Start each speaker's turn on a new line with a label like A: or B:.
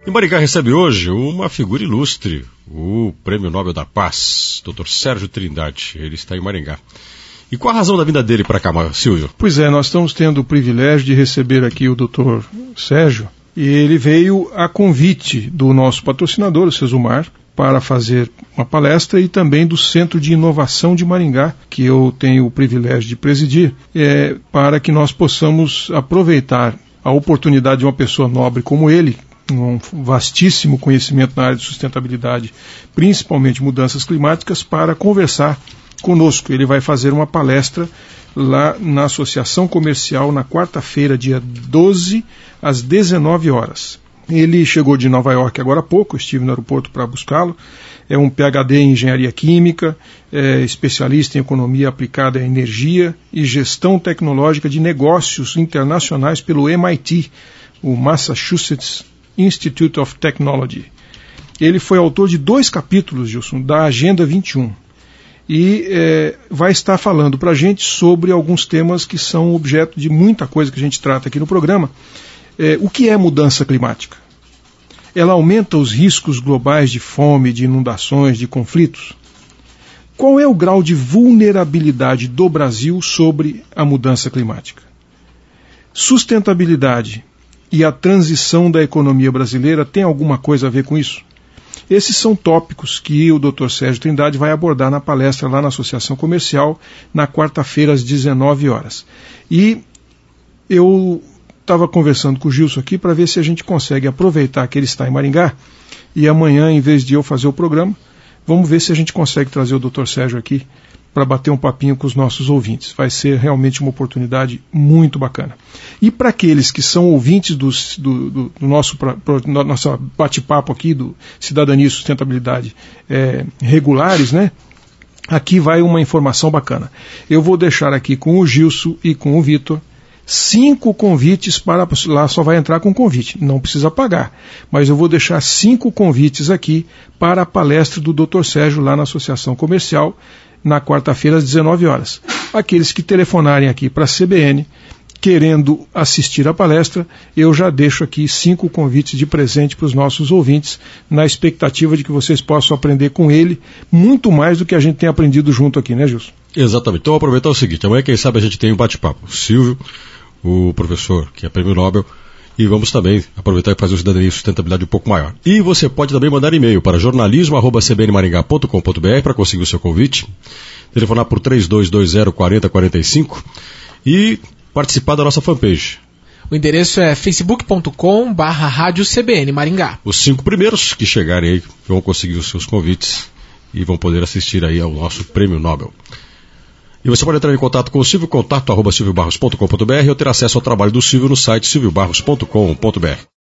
A: E Maringá recebe hoje uma figura ilustre, o Prêmio Nobel da Paz, Dr. Sérgio Trindade. Ele está em Maringá. E qual a razão da vinda dele para cá, Silvio?
B: Pois é, nós estamos tendo o privilégio de receber aqui o Dr. Sérgio, e ele veio a convite do nosso patrocinador, o Sesumar, para fazer uma palestra, e também do Centro de Inovação de Maringá, que eu tenho o privilégio de presidir, para que nós possamos aproveitar a oportunidade de uma pessoa nobre como ele, um vastíssimo conhecimento na área de sustentabilidade, principalmente mudanças climáticas, para conversar conosco. Ele vai fazer uma palestra lá na Associação Comercial na quarta-feira, dia 12, às 19 horas. Ele chegou de Nova York agora há pouco, eu estive no aeroporto para buscá-lo. É um PhD em Engenharia Química, é especialista em Economia Aplicada à Energia e Gestão Tecnológica de Negócios Internacionais pelo MIT, o Massachusetts Institute of Technology. Ele foi autor de 2 capítulos, Gilson, da Agenda 21. E vai estar falando para a gente sobre alguns temas que são objeto de muita coisa que a gente trata aqui no programa. O que é mudança climática? Ela aumenta os riscos globais de fome, de inundações, de conflitos? Qual é o grau de vulnerabilidade do Brasil sobre a mudança climática? Sustentabilidade e a transição da economia brasileira tem alguma coisa a ver com isso? Esses são tópicos que o Dr. Sérgio Trindade vai abordar na palestra lá na Associação Comercial, na quarta-feira, às 19 horas. E eu estava conversando com o Gilson aqui para ver se a gente consegue aproveitar que ele está em Maringá, e amanhã, em vez de eu fazer o programa, vamos ver se a gente consegue trazer o Dr. Sérgio aqui para bater um papinho com os nossos ouvintes. Vai ser realmente uma oportunidade muito bacana. E para aqueles que são ouvintes do nosso bate-papo aqui, do Cidadania e Sustentabilidade regulares, né? Aqui vai uma informação bacana. Eu vou deixar aqui com o Gilson e com o Vitor 5 convites para... Lá só vai entrar com convite, não precisa pagar. Mas eu vou deixar 5 convites aqui para a palestra do Dr. Sérgio lá na Associação Comercial, na quarta-feira, às 19 horas. Aqueles que telefonarem aqui para a CBN, querendo assistir à palestra, eu já deixo aqui 5 convites de presente para os nossos ouvintes, na expectativa de que vocês possam aprender com ele muito mais do que a gente tem aprendido junto aqui, né, Gilson?
A: Exatamente. Então, aproveitar o seguinte, amanhã, quem sabe, a gente tem um bate-papo. O Silvio, o professor, que é Prêmio Nobel, e vamos também aproveitar e fazer o Cidadania e Sustentabilidade um pouco maior. E você pode também mandar e-mail para jornalismo@cbnmaringá.com.br para conseguir o seu convite, telefonar por 3220-4045 e participar da nossa fanpage.
C: O endereço é facebook.com/Rádio CBN Maringá.
A: Os 5 primeiros que chegarem aí vão conseguir os seus convites e vão poder assistir aí ao nosso Prêmio Nobel. E você pode entrar em contato com o Silvio, contato@silviobarros.com.br, ou ter acesso ao trabalho do Silvio no site silviobarros.com.br.